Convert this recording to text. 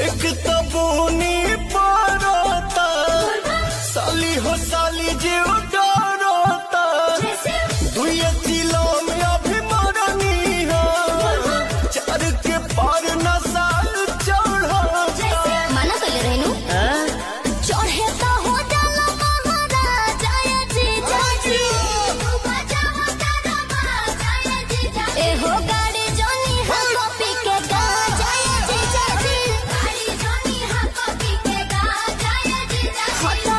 एक तो बोनी पड़ता साली हो साली जीव डरता दुई जिलो में अभी मरनी हो चार के पार नशा चढ़ता माना कले रहनु चढ़े तो हो जाला महाराजा जी जाजी तू बजाओ तारा बाजा जी जा ए हो